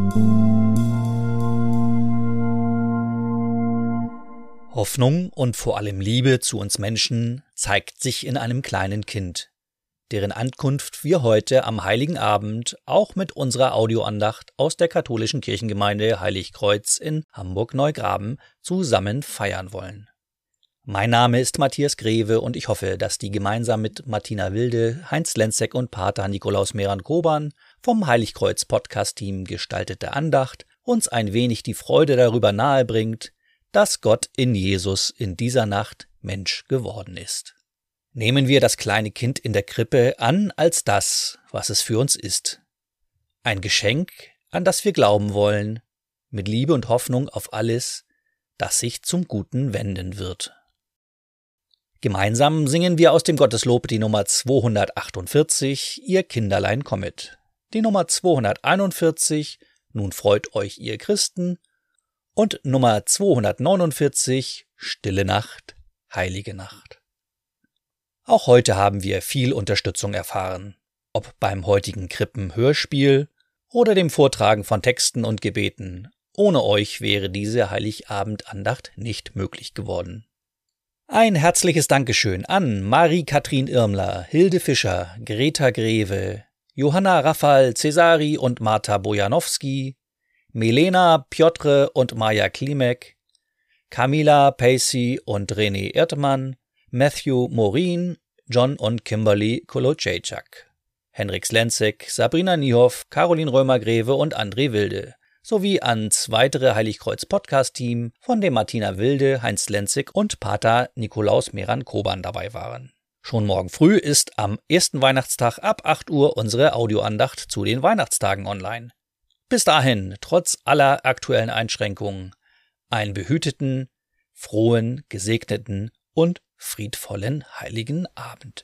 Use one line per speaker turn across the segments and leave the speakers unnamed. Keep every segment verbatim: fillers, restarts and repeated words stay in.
Hoffnung und vor allem Liebe zu uns Menschen zeigt sich in einem kleinen Kind, deren Ankunft wir heute am Heiligen Abend auch mit unserer Audioandacht aus der katholischen Kirchengemeinde Heiligkreuz in Hamburg-Neugraben zusammen feiern wollen. Mein Name ist Matthias Greve und ich hoffe, dass die gemeinsam mit Martina Wilde, Heinz Lenzek und Pater Nikolaus Meran-Koban vom Heiligkreuz-Podcast-Team gestaltete Andacht uns ein wenig die Freude darüber nahebringt, dass Gott in Jesus in dieser Nacht Mensch geworden ist. Nehmen wir das kleine Kind in der Krippe an als das, was es für uns ist. Ein Geschenk, an das wir glauben wollen, mit Liebe und Hoffnung auf alles, das sich zum Guten wenden wird. Gemeinsam singen wir aus dem Gotteslob die Nummer zweihundertachtundvierzig, Ihr Kinderlein kommet, die Nummer zweihunderteinundvierzig, Nun freut euch ihr Christen, und Nummer zweihundertneunundvierzig, Stille Nacht, Heilige Nacht. Auch heute haben wir viel Unterstützung erfahren, ob beim heutigen Krippen-Hörspiel oder dem Vortragen von Texten und Gebeten. Ohne euch wäre diese Heiligabendandacht nicht möglich geworden. Ein herzliches Dankeschön an Marie-Kathrin Irmler, Hilde Fischer, Greta Greve, Johanna Rafal Cesari und Marta Bojanowski, Milena Piotre und Maja Klimek, Camila Pacey und René Erdmann, Matthew Morin, John und Kimberly Kolocejczak, Henrik Lenzek, Sabrina Niehoff, Caroline Römer-Greve und André Wilde, sowie ans weitere Heiligkreuz-Podcast-Team, von dem Martina Wilde, Heinz Lenzek und Pater Nikolaus Meran-Koban dabei waren. Schon morgen früh ist am ersten Weihnachtstag ab acht Uhr unsere Audioandacht zu den Weihnachtstagen online. Bis dahin, trotz aller aktuellen Einschränkungen, einen behüteten, frohen, gesegneten und friedvollen Heiligen Abend.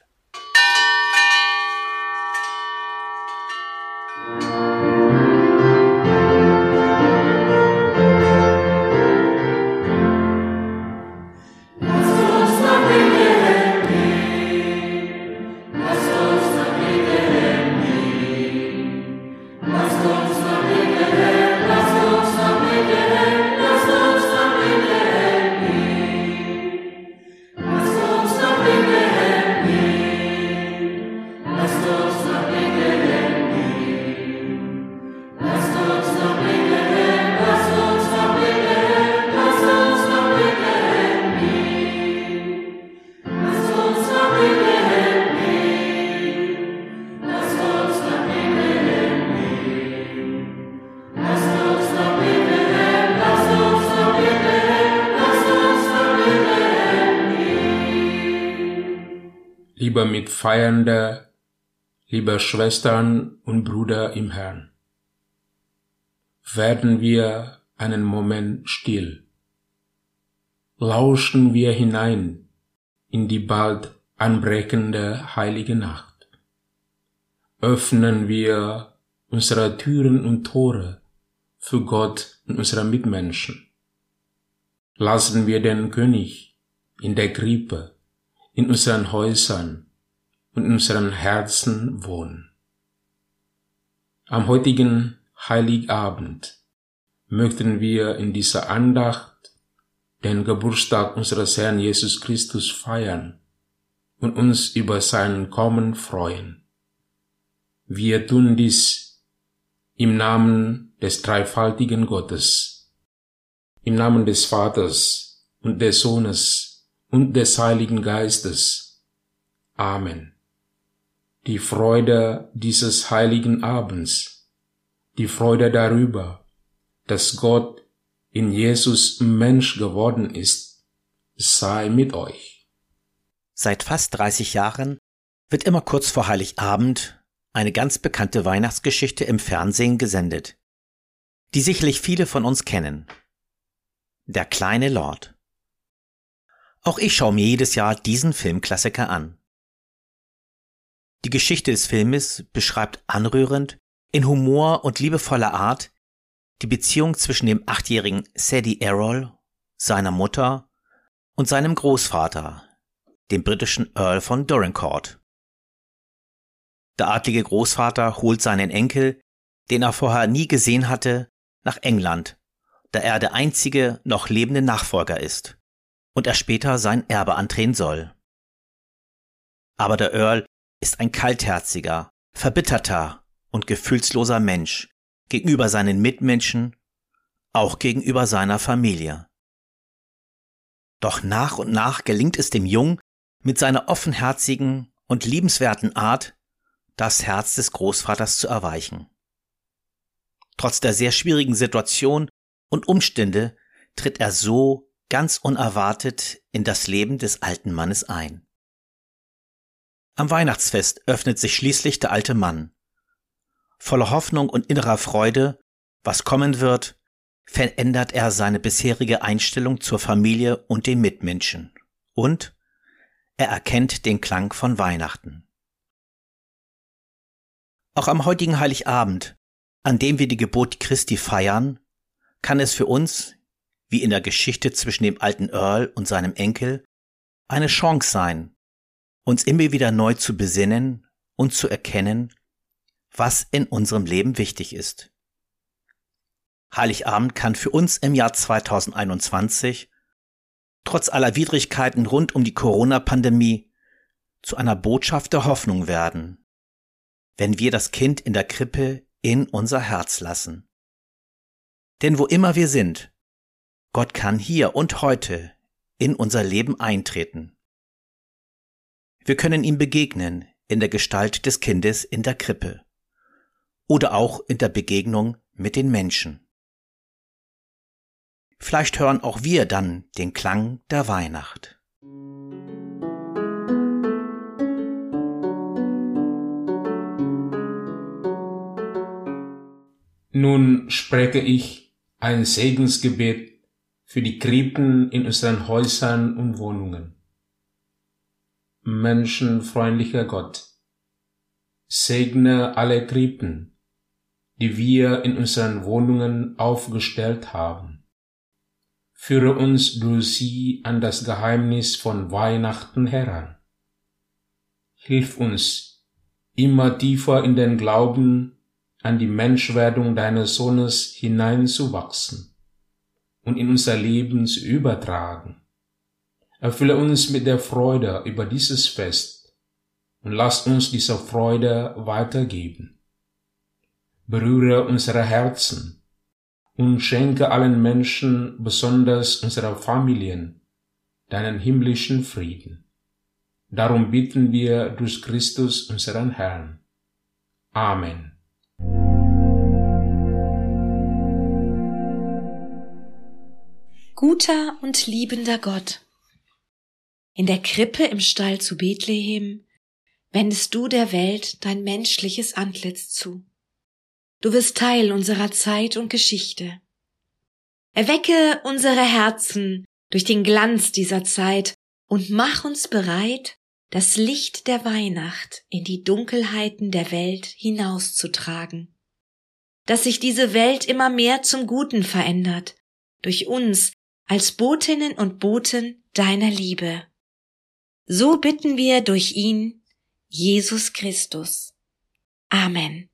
Lieber Mitfeiernder, liebe Schwestern und Brüder im Herrn, werden wir einen Moment still. Lauschen wir hinein in die bald anbrechende heilige Nacht. Öffnen wir unsere Türen und Tore für Gott und unsere Mitmenschen. Lassen wir den König in der Krippe, in unseren Häusern und in unseren Herzen wohnen. Am heutigen Heiligabend möchten wir in dieser Andacht den Geburtstag unseres Herrn Jesus Christus feiern und uns über sein Kommen freuen. Wir tun dies im Namen des dreifaltigen Gottes, im Namen des Vaters und des Sohnes und des Heiligen Geistes. Amen. Die Freude dieses heiligen Abends, die Freude darüber, dass Gott in Jesus Mensch geworden ist, sei mit euch.
Seit fast dreißig Jahren wird immer kurz vor Heiligabend eine ganz bekannte Weihnachtsgeschichte im Fernsehen gesendet, die sicherlich viele von uns kennen. Der kleine Lord. Auch ich schaue mir jedes Jahr diesen Filmklassiker an. Die Geschichte des Filmes beschreibt anrührend, in Humor und liebevoller Art die Beziehung zwischen dem achtjährigen Sadie Errol, seiner Mutter und seinem Großvater, dem britischen Earl von Dorincourt. Der adlige Großvater holt seinen Enkel, den er vorher nie gesehen hatte, nach England, da er der einzige noch lebende Nachfolger ist und er später sein Erbe antreten soll. Aber der Earl ist ein kaltherziger, verbitterter und gefühlsloser Mensch gegenüber seinen Mitmenschen, auch gegenüber seiner Familie. Doch nach und nach gelingt es dem Jungen, mit seiner offenherzigen und liebenswerten Art das Herz des Großvaters zu erweichen. Trotz der sehr schwierigen Situation und Umstände tritt er so ganz unerwartet in das Leben des alten Mannes ein. Am Weihnachtsfest öffnet sich schließlich der alte Mann. Voller Hoffnung und innerer Freude, was kommen wird, verändert er seine bisherige Einstellung zur Familie und den Mitmenschen. Und er erkennt den Klang von Weihnachten. Auch am heutigen Heiligabend, an dem wir die Geburt Christi feiern, kann es für uns, wie in der Geschichte zwischen dem alten Earl und seinem Enkel, eine Chance sein, uns immer wieder neu zu besinnen und zu erkennen, was in unserem Leben wichtig ist. Heiligabend kann für uns im Jahr zweitausendeinundzwanzig, trotz aller Widrigkeiten rund um die Corona-Pandemie, zu einer Botschaft der Hoffnung werden, wenn wir das Kind in der Krippe in unser Herz lassen. Denn wo immer wir sind, Gott kann hier und heute in unser Leben eintreten. Wir können ihm begegnen in der Gestalt des Kindes in der Krippe oder auch in der Begegnung mit den Menschen. Vielleicht hören auch wir dann den Klang der Weihnacht.
Nun spreche ich ein Segensgebet für die Krippen in unseren Häusern und Wohnungen. Menschenfreundlicher Gott, segne alle Krippen, die wir in unseren Wohnungen aufgestellt haben. Führe uns durch sie an das Geheimnis von Weihnachten heran. Hilf uns, immer tiefer in den Glauben an die Menschwerdung deines Sohnes hineinzuwachsen und in unser Leben zu übertragen. Erfülle uns mit der Freude über dieses Fest und lass uns diese Freude weitergeben. Berühre unsere Herzen und schenke allen Menschen, besonders unserer Familien, deinen himmlischen Frieden. Darum bitten wir durch Christus, unseren Herrn. Amen.
Guter und liebender Gott, in der Krippe im Stall zu Bethlehem wendest du der Welt dein menschliches Antlitz zu. Du wirst Teil unserer Zeit und Geschichte. Erwecke unsere Herzen durch den Glanz dieser Zeit und mach uns bereit, das Licht der Weihnacht in die Dunkelheiten der Welt hinauszutragen. Dass sich diese Welt immer mehr zum Guten verändert, durch uns als Botinnen und Boten deiner Liebe. So bitten wir durch ihn, Jesus Christus. Amen.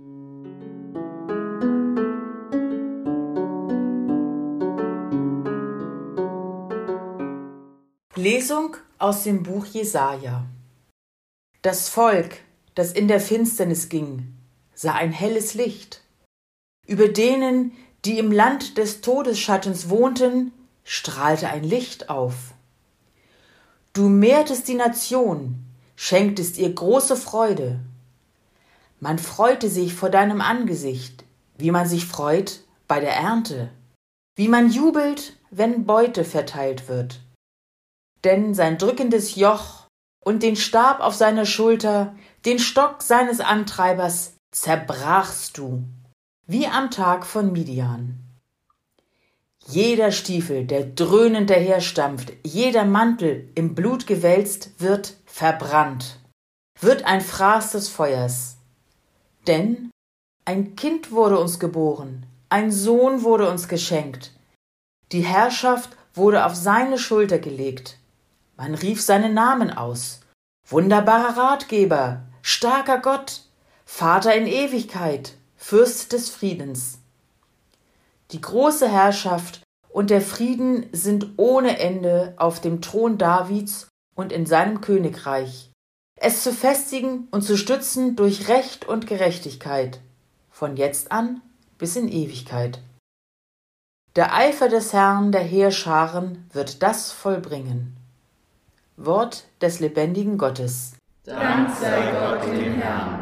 Lesung aus dem Buch Jesaja. Das Volk, das in der Finsternis ging, sah ein helles Licht. Über denen, die im Land des Todesschattens wohnten, strahlte ein Licht auf. Du mehrtest die Nation, schenktest ihr große Freude. Man freute sich vor deinem Angesicht, wie man sich freut bei der Ernte, wie man jubelt, wenn Beute verteilt wird. Denn sein drückendes Joch und den Stab auf seiner Schulter, den Stock seines Antreibers, zerbrachst du, wie am Tag von Midian. Jeder Stiefel, der dröhnend daherstampft, jeder Mantel im Blut gewälzt, wird verbrannt, wird ein Fraß des Feuers. Denn ein Kind wurde uns geboren, ein Sohn wurde uns geschenkt. Die Herrschaft wurde auf seine Schulter gelegt. Man rief seinen Namen aus. Wunderbarer Ratgeber, starker Gott, Vater in Ewigkeit, Fürst des Friedens. Die große Herrschaft und der Frieden sind ohne Ende auf dem Thron Davids und in seinem Königreich, es zu festigen und zu stützen durch Recht und Gerechtigkeit, von jetzt an bis in Ewigkeit. Der Eifer des Herrn der Heerscharen wird das vollbringen. Wort des lebendigen Gottes.
Dank sei Gott dem Herrn.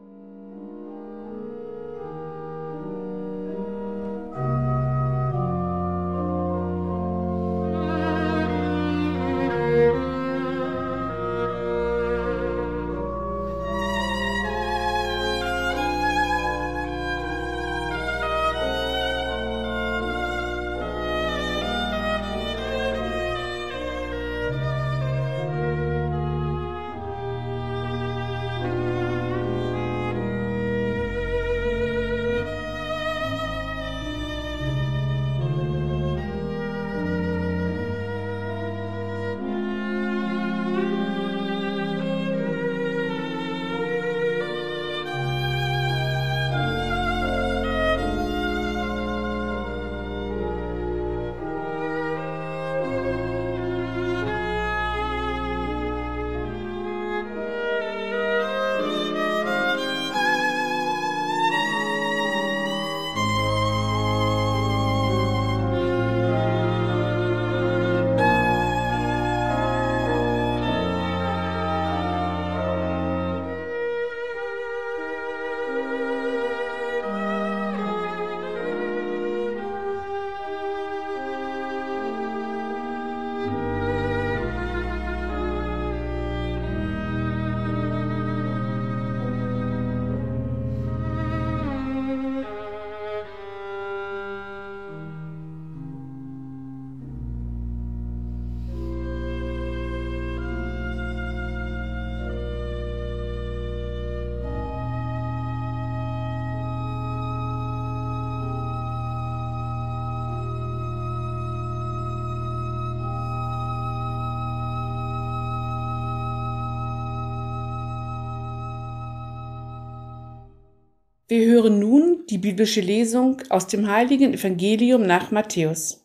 Wir hören nun die biblische Lesung aus dem heiligen Evangelium nach Matthäus.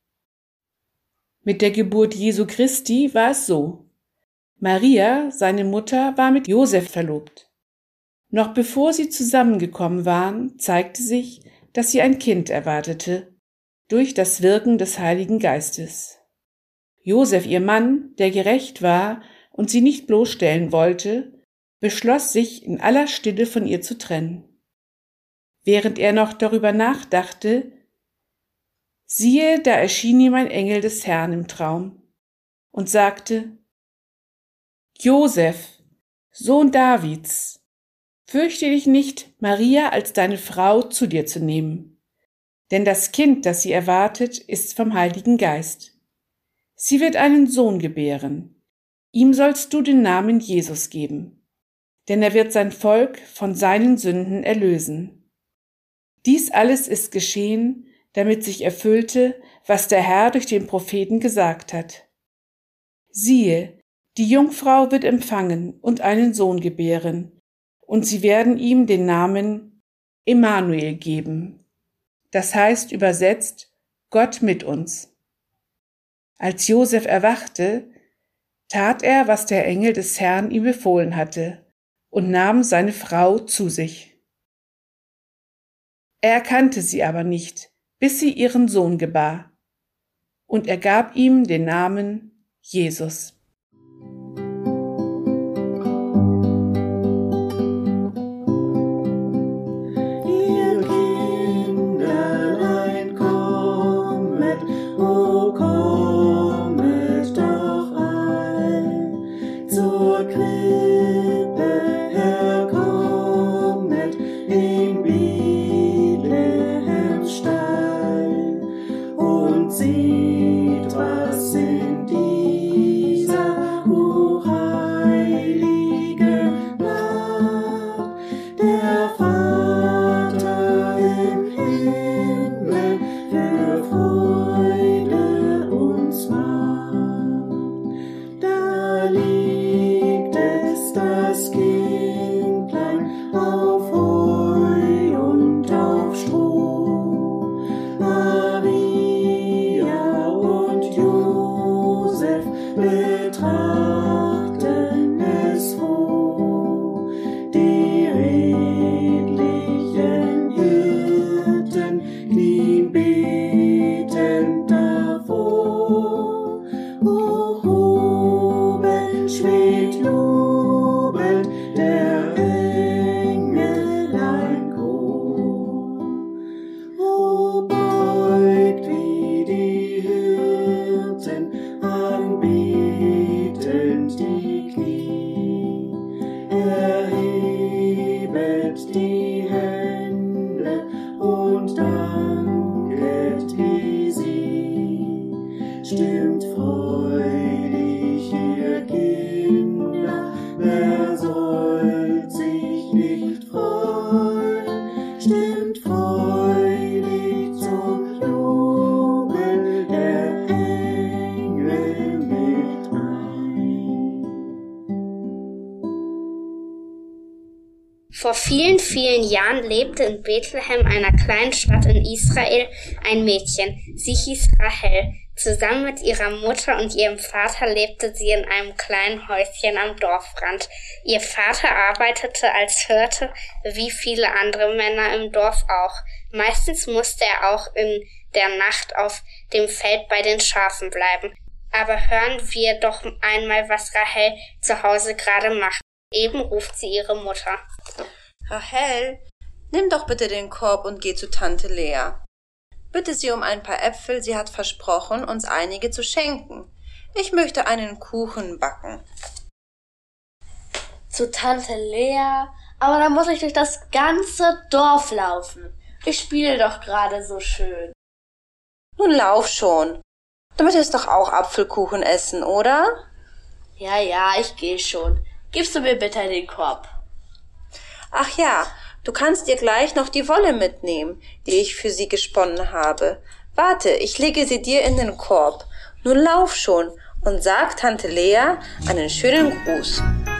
Mit der Geburt Jesu Christi war es so: Maria, seine Mutter, war mit Josef verlobt. Noch bevor sie zusammengekommen waren, zeigte sich, dass sie ein Kind erwartete, durch das Wirken des Heiligen Geistes. Josef, ihr Mann, der gerecht war und sie nicht bloßstellen wollte, beschloss sich, in aller Stille von ihr zu trennen. Während er noch darüber nachdachte, siehe, da erschien ihm ein Engel des Herrn im Traum und sagte: Josef, Sohn Davids, fürchte dich nicht, Maria als deine Frau zu dir zu nehmen, denn das Kind, das sie erwartet, ist vom Heiligen Geist. Sie wird einen Sohn gebären. Ihm sollst du den Namen Jesus geben, denn er wird sein Volk von seinen Sünden erlösen. Dies alles ist geschehen, damit sich erfüllte, was der Herr durch den Propheten gesagt hat. Siehe, die Jungfrau wird empfangen und einen Sohn gebären, und sie werden ihm den Namen Emmanuel geben. Das heißt übersetzt, Gott mit uns. Als Josef erwachte, tat er, was der Engel des Herrn ihm befohlen hatte, und nahm seine Frau zu sich. Er erkannte sie aber nicht, bis sie ihren Sohn gebar, und er gab ihm den Namen Jesus.
Ihr Kinderlein kommet, o kommet doch all zur Krippe herkommet in Bethlehems Stall und seht, was in dieser
Vor vielen, vielen Jahren lebte in Bethlehem, einer kleinen Stadt in Israel, ein Mädchen. Sie hieß Rahel. Zusammen mit ihrer Mutter und ihrem Vater lebte sie in einem kleinen Häuschen am Dorfrand. Ihr Vater arbeitete als Hirte, wie viele andere Männer im Dorf auch. Meistens musste er auch in der Nacht auf dem Feld bei den Schafen bleiben. Aber hören wir doch einmal, was Rahel zu Hause gerade macht. Eben ruft sie ihre Mutter.
Rahel, nimm doch bitte den Korb und geh zu Tante Lea. Bitte sie um ein paar Äpfel, sie hat versprochen, uns einige zu schenken. Ich möchte einen Kuchen backen.
Zu Tante Lea? Aber da muss ich durch das ganze Dorf laufen. Ich spiele doch gerade so schön.
Nun lauf schon. Du möchtest doch auch Apfelkuchen essen, oder?
Ja, ja, ich gehe schon. Gibst du mir bitte den Korb?
Ach ja, du kannst dir gleich noch die Wolle mitnehmen, die ich für sie gesponnen habe. Warte, ich lege sie dir in den Korb. Nun lauf schon und sag Tante Lea einen schönen Gruß.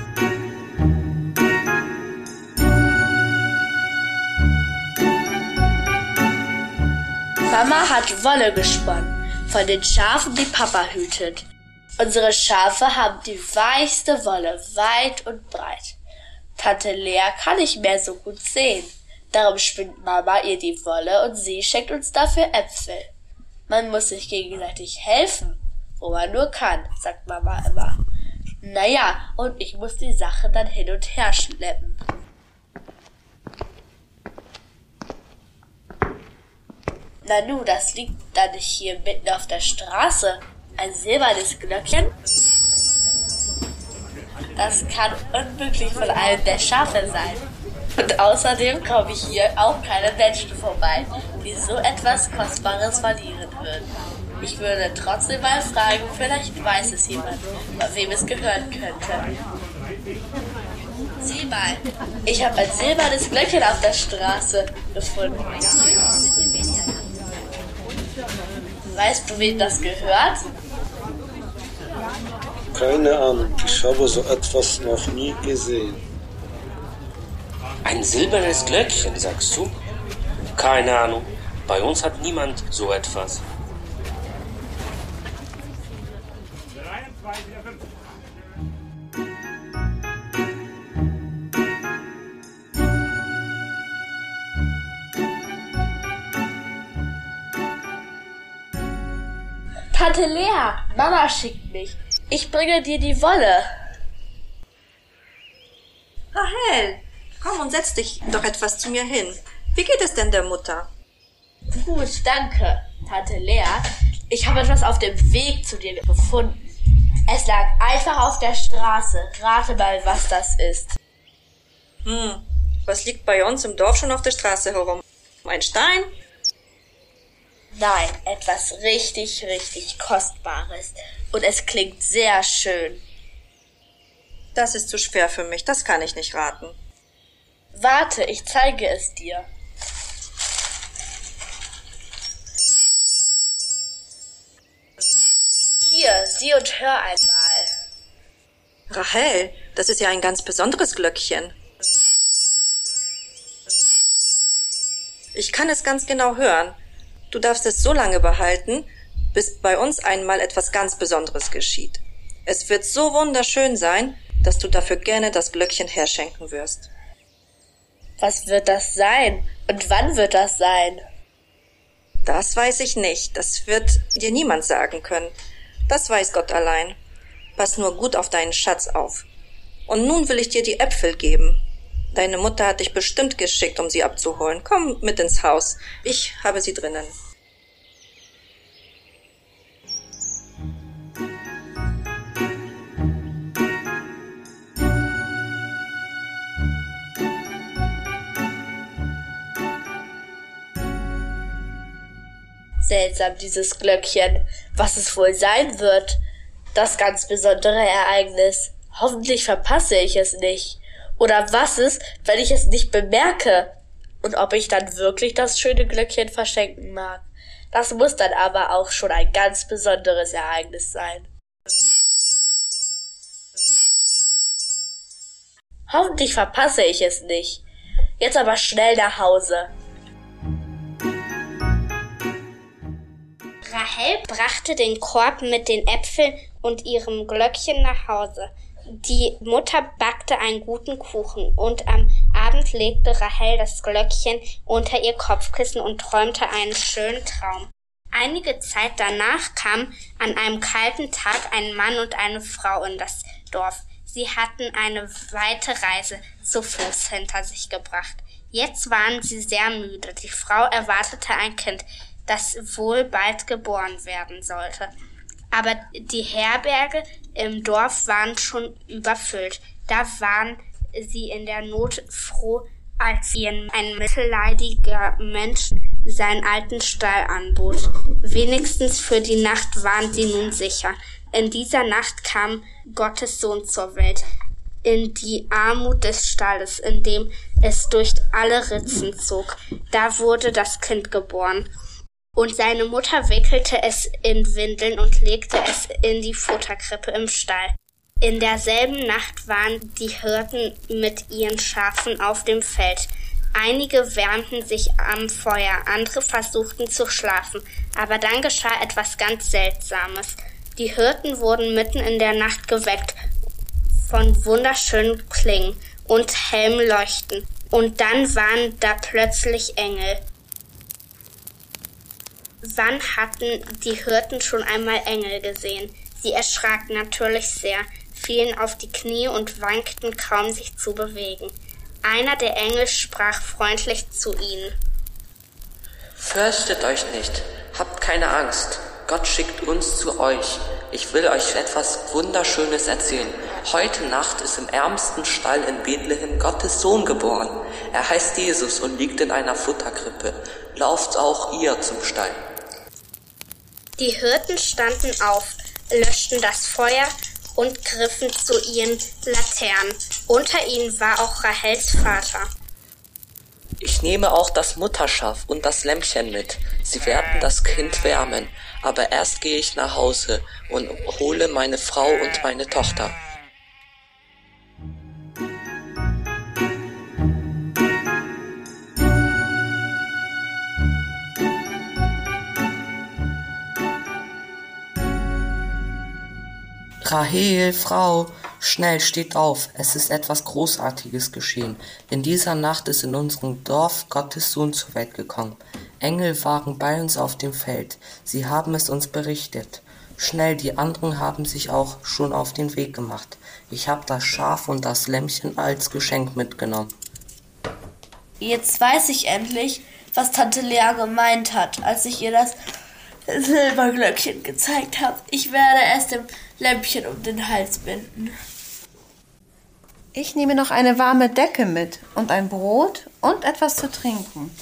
Mama hat Wolle gesponnen, von den Schafen, die Papa hütet. Unsere Schafe haben die weichste Wolle, weit und breit. Tante Lea kann nicht mehr so gut sehen. Darum spinnt Mama ihr die Wolle und sie schenkt uns dafür Äpfel. Man muss sich gegenseitig helfen, wo man nur kann, sagt Mama immer. Naja, und ich muss die Sache dann hin und her schleppen. Nanu, das liegt dann hier mitten auf der Straße. Ein silbernes Glöckchen? Das kann unmöglich von einem der Schafe sein. Und außerdem kommen hier auch keine Menschen vorbei, die so etwas Kostbares verlieren würden. Ich würde trotzdem mal fragen, vielleicht weiß es jemand, wem es gehören könnte. Sieh mal, ich habe ein silbernes Glöckchen auf der Straße gefunden. Weißt du, wem das gehört?
Keine Ahnung, ich habe so etwas noch nie gesehen.
Ein silbernes Glöckchen, sagst du? Keine Ahnung, bei uns hat niemand so etwas.
Tante Lea, Mama schickt mich. Ich bringe dir die Wolle.
Rahel, komm und setz dich doch etwas zu mir hin. Wie geht es denn der Mutter?
Gut, danke, Tante Lea. Ich habe etwas auf dem Weg zu dir gefunden. Es lag einfach auf der Straße. Rate mal, was das ist.
Hm, was liegt bei uns im Dorf schon auf der Straße herum? Ein Stein?
Nein, etwas richtig, richtig Kostbares. Und es klingt sehr schön.
Das ist zu schwer für mich, das kann ich nicht raten.
Warte, ich zeige es dir. Hier, sieh und hör einmal.
Rahel, das ist ja ein ganz besonderes Glöckchen. Ich kann es ganz genau hören. Du darfst es so lange behalten, bis bei uns einmal etwas ganz Besonderes geschieht. Es wird so wunderschön sein, dass du dafür gerne das Glöckchen herschenken wirst.
Was wird das sein? Und wann wird das sein?
Das weiß ich nicht. Das wird dir niemand sagen können. Das weiß Gott allein. Pass nur gut auf deinen Schatz auf. Und nun will ich dir die Äpfel geben. Deine Mutter hat dich bestimmt geschickt, um sie abzuholen. Komm mit ins Haus. Ich habe sie drinnen.
Seltsam, dieses Glöckchen. Was es wohl sein wird? Das ganz besondere Ereignis. Hoffentlich verpasse ich es nicht. Oder was ist, wenn ich es nicht bemerke? Und ob ich dann wirklich das schöne Glöckchen verschenken mag? Das muss dann aber auch schon ein ganz besonderes Ereignis sein. Hoffentlich verpasse ich es nicht. Jetzt aber schnell nach Hause.
Rahel brachte den Korb mit den Äpfeln und ihrem Glöckchen nach Hause. Die Mutter backte einen guten Kuchen und am Abend legte Rahel das Glöckchen unter ihr Kopfkissen und träumte einen schönen Traum. Einige Zeit danach kam an einem kalten Tag ein Mann und eine Frau in das Dorf. Sie hatten eine weite Reise zu Fuß hinter sich gebracht. Jetzt waren sie sehr müde. Die Frau erwartete ein Kind, das wohl bald geboren werden sollte. Aber die Herberge im Dorf waren schon überfüllt. Da waren sie in der Not froh, als ihnen ein mittelleidiger Mensch seinen alten Stall anbot. Wenigstens für die Nacht waren sie nun sicher. In dieser Nacht kam Gottes Sohn zur Welt, in die Armut des Stalles, in dem es durch alle Ritzen zog. Da wurde das Kind geboren. Und seine Mutter wickelte es in Windeln und legte es in die Futterkrippe im Stall. In derselben Nacht waren die Hirten mit ihren Schafen auf dem Feld. Einige wärmten sich am Feuer, andere versuchten zu schlafen. Aber dann geschah etwas ganz Seltsames. Die Hirten wurden mitten in der Nacht geweckt von wunderschönen Klingen und hellem Leuchten. Und dann waren da plötzlich Engel. Wann hatten die Hirten schon einmal Engel gesehen? Sie erschraken natürlich sehr, fielen auf die Knie und wankten kaum, sich zu bewegen. Einer der Engel sprach freundlich zu ihnen.
Fürchtet euch nicht, habt keine Angst. Gott schickt uns zu euch. Ich will euch etwas Wunderschönes erzählen. Heute Nacht ist im ärmsten Stall in Bethlehem Gottes Sohn geboren. Er heißt Jesus und liegt in einer Futterkrippe. Lauft auch ihr zum Stall.
Die Hirten standen auf, löschten das Feuer und griffen zu ihren Laternen. Unter ihnen war auch Rahels Vater.
Ich nehme auch das Mutterschaf und das Lämmchen mit. Sie werden das Kind wärmen. Aber erst gehe ich nach Hause und hole meine Frau und meine Tochter. Rahel, Frau, schnell, steht auf, es ist etwas Großartiges geschehen. In dieser Nacht ist in unserem Dorf Gottes Sohn zur Welt gekommen. Engel waren bei uns auf dem Feld, sie haben es uns berichtet. Schnell, die anderen haben sich auch schon auf den Weg gemacht. Ich habe das Schaf und das Lämmchen als Geschenk mitgenommen.
Jetzt weiß ich endlich, was Tante Lea gemeint hat, als ich ihr das Silberglöckchen gezeigt habe. Ich werde es dem Lämpchen um den Hals binden.
Ich nehme noch eine warme Decke mit und ein Brot und etwas zu trinken.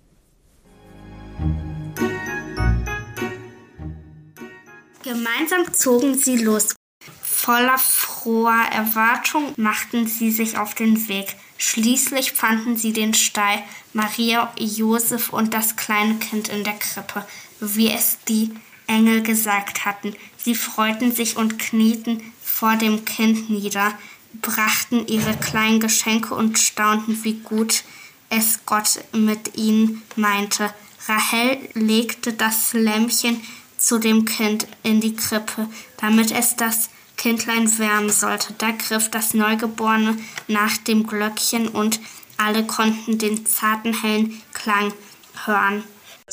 Gemeinsam zogen sie los. Voller froher Erwartung machten sie sich auf den Weg. Schließlich fanden sie den Stall, Maria, Josef und das kleine Kind in der Krippe, wie es die Engel gesagt hatten. Sie freuten sich und knieten vor dem Kind nieder, brachten ihre kleinen Geschenke und staunten, wie gut es Gott mit ihnen meinte. Rahel legte das Lämmchen zu dem Kind in die Krippe, damit es das Kindlein wärmen sollte. Da griff das Neugeborene nach dem Glöckchen und alle konnten den zarten, hellen Klang hören.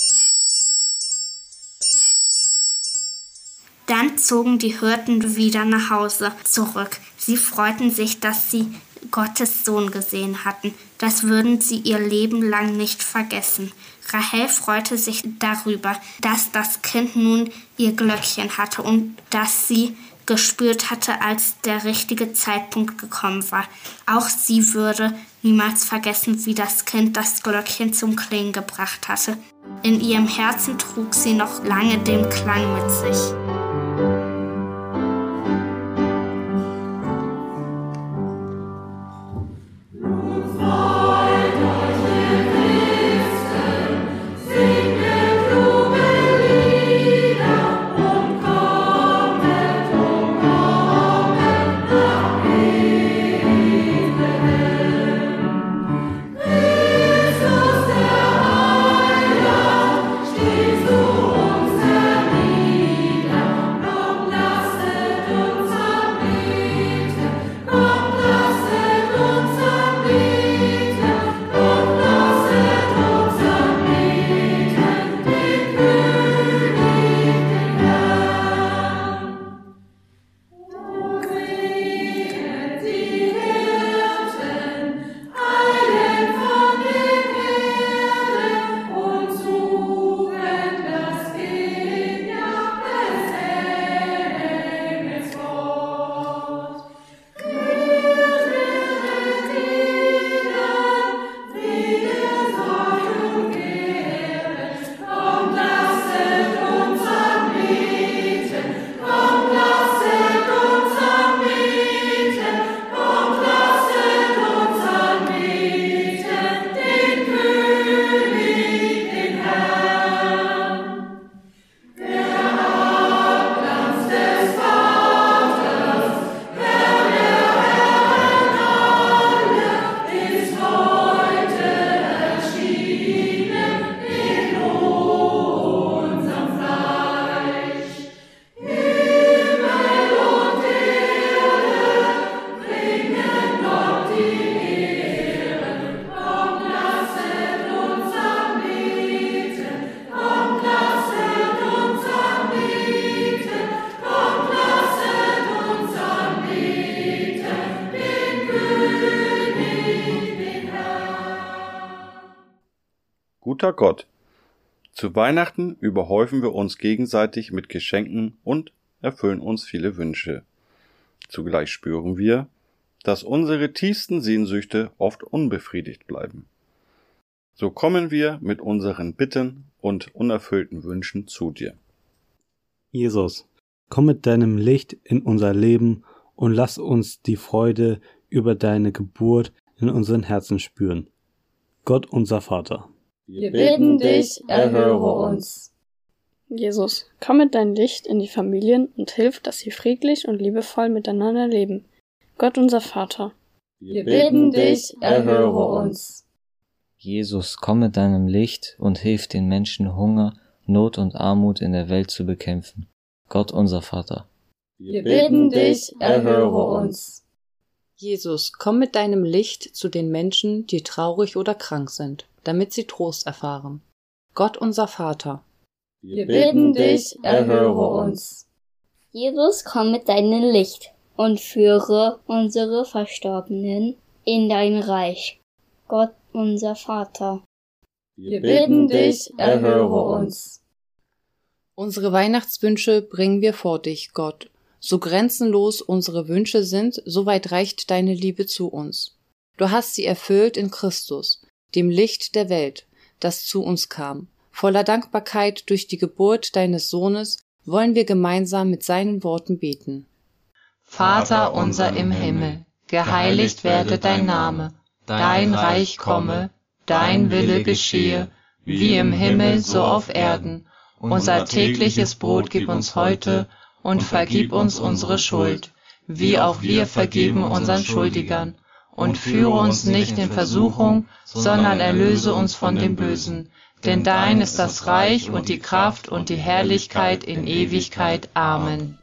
Dann zogen die Hirten wieder nach Hause zurück. Sie freuten sich, dass sie Gottes Sohn gesehen hatten. Das würden sie ihr Leben lang nicht vergessen. Rahel freute sich darüber, dass das Kind nun ihr Glöckchen hatte und dass sie gespürt hatte, als der richtige Zeitpunkt gekommen war. Auch sie würde niemals vergessen, wie das Kind das Glöckchen zum Klingen gebracht hatte. In ihrem Herzen trug sie noch lange den Klang mit sich.
Amen.
guter Gott. Zu Weihnachten überhäufen wir uns gegenseitig mit Geschenken und erfüllen uns viele Wünsche. Zugleich spüren wir, dass unsere tiefsten Sehnsüchte oft unbefriedigt bleiben. So kommen wir mit unseren Bitten und unerfüllten Wünschen zu dir.
Jesus, komm mit deinem Licht in unser Leben und lass uns die Freude über deine Geburt in unseren Herzen spüren. Gott, unser Vater.
Wir bitten dich, erhöre uns.
Jesus, komm mit deinem Licht in die Familien und hilf, dass sie friedlich und liebevoll miteinander leben. Gott, unser Vater.
Wir bitten dich, erhöre uns.
Jesus, komm mit deinem Licht und hilf den Menschen, Hunger, Not und Armut in der Welt zu bekämpfen. Gott, unser Vater.
Wir bitten dich, erhöre uns.
Jesus, komm mit deinem Licht zu den Menschen, die traurig oder krank sind, damit sie Trost erfahren. Gott, unser Vater.
Wir bitten dich, erhöre uns.
Jesus, komm mit deinem Licht und führe unsere Verstorbenen in dein Reich. Gott, unser Vater.
Wir bitten dich, erhöre uns.
Unsere Weihnachtswünsche bringen wir vor dich, Gott. So grenzenlos unsere Wünsche sind, so weit reicht deine Liebe zu uns. Du hast sie erfüllt in Christus, dem Licht der Welt, das zu uns kam. Voller Dankbarkeit durch die Geburt deines Sohnes wollen wir gemeinsam mit seinen Worten beten.
Vater unser im Himmel, geheiligt werde dein Name, dein Reich komme, dein Wille geschehe, wie im Himmel so auf Erden. Unser tägliches Brot gib uns heute und vergib uns unsere Schuld, wie auch wir vergeben unseren Schuldigern. Und führe uns nicht in Versuchung, sondern erlöse uns von dem Bösen. Denn dein ist das Reich und die Kraft und die Herrlichkeit in Ewigkeit. Amen.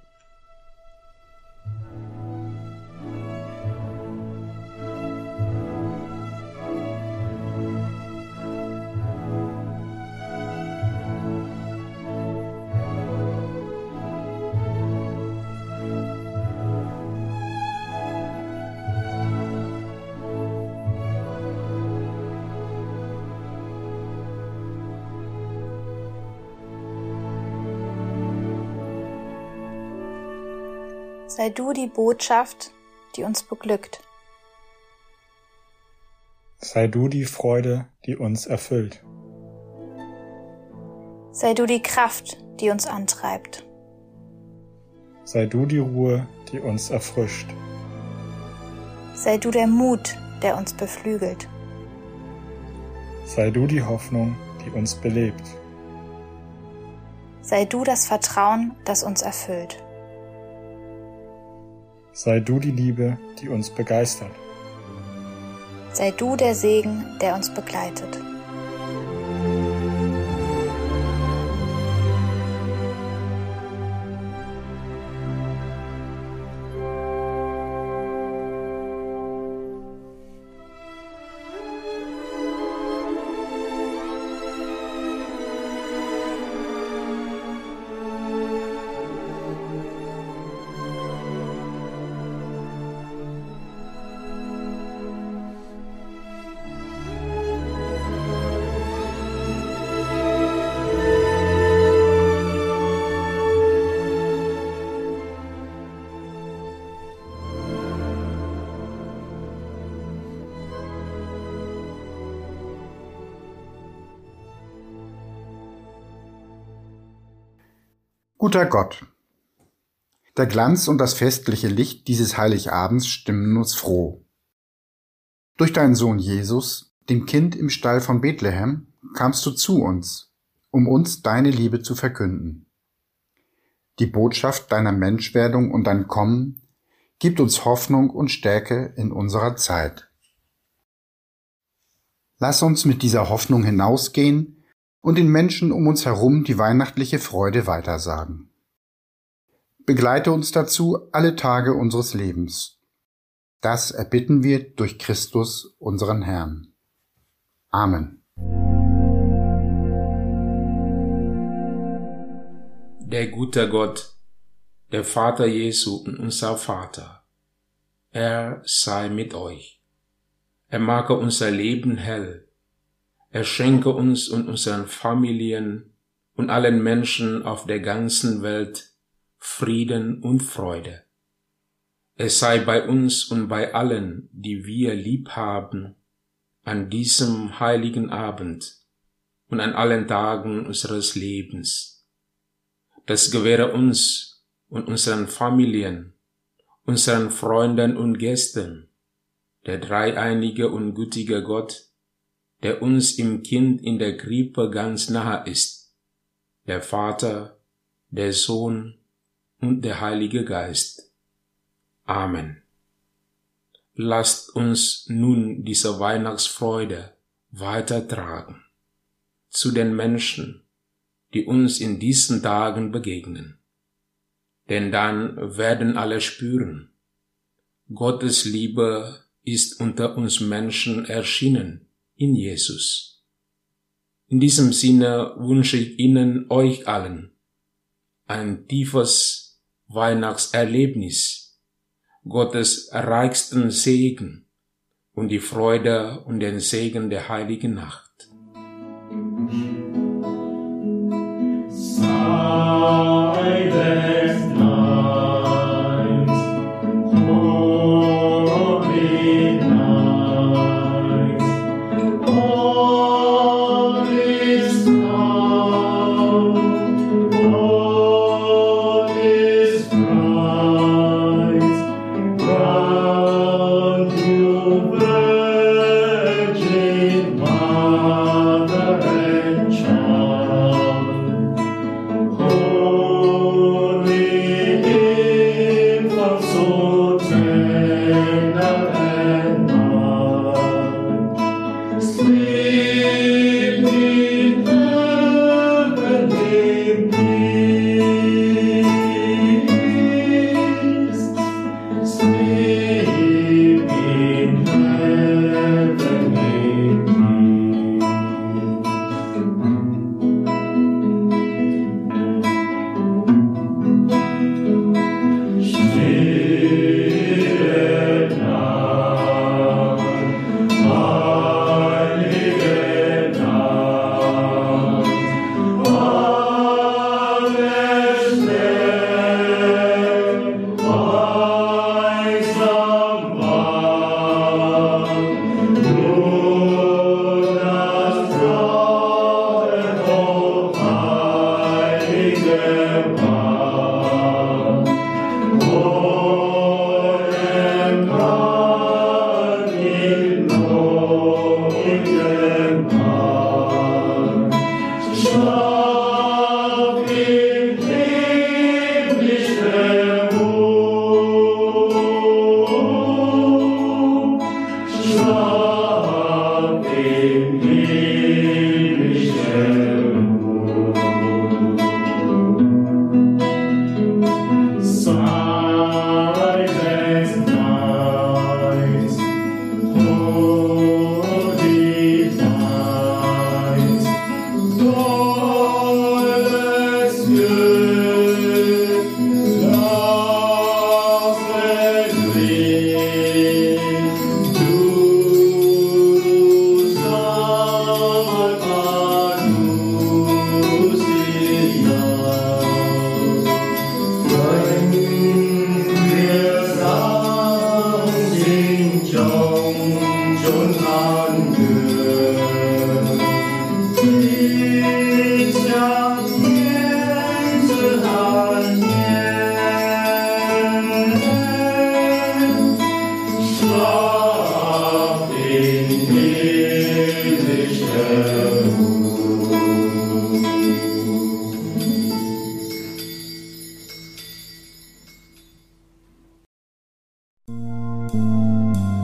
Sei du die Botschaft, die uns beglückt.
Sei du die Freude, die uns erfüllt.
Sei du die Kraft, die uns antreibt.
Sei du die Ruhe, die uns erfrischt.
Sei du der Mut, der uns beflügelt.
Sei du die Hoffnung, die uns belebt.
Sei du das Vertrauen, das uns erfüllt.
Sei du die Liebe, die uns begeistert.
Sei du der Segen, der uns begleitet.
Guter Gott, der Glanz und das festliche Licht dieses Heiligabends stimmen uns froh. Durch deinen Sohn Jesus, dem Kind im Stall von Bethlehem, kamst du zu uns, um uns deine Liebe zu verkünden. Die Botschaft deiner Menschwerdung und dein Kommen gibt uns Hoffnung und Stärke in unserer Zeit. Lass uns mit dieser Hoffnung hinausgehen und den Menschen um uns herum die weihnachtliche Freude weitersagen. Begleite uns dazu alle Tage unseres Lebens. Das erbitten wir durch Christus, unseren Herrn. Amen.
Der gute Gott, der Vater Jesu und unser Vater, er sei mit euch. Er mache unser Leben hell. Er schenke uns und unseren Familien und allen Menschen auf der ganzen Welt Frieden und Freude. Es sei bei uns und bei allen, die wir lieb haben, an diesem heiligen Abend und an allen Tagen unseres Lebens. Das gewähre uns und unseren Familien, unseren Freunden und Gästen, der dreieinige und gütige Gott, der uns im Kind in der Krippe ganz nahe ist, der Vater, der Sohn und der Heilige Geist. Amen. Lasst uns nun diese Weihnachtsfreude weitertragen zu den Menschen, die uns in diesen Tagen begegnen. Denn dann werden alle spüren, Gottes Liebe ist unter uns Menschen erschienen in Jesus. In diesem Sinne wünsche ich Ihnen, euch allen, ein tiefes Weihnachtserlebnis, Gottes reichsten Segen und die Freude und den Segen der heiligen Nacht.
Silent night, holy night, all is calm, all is bright, round you, Virgin Mother and Child.
Musik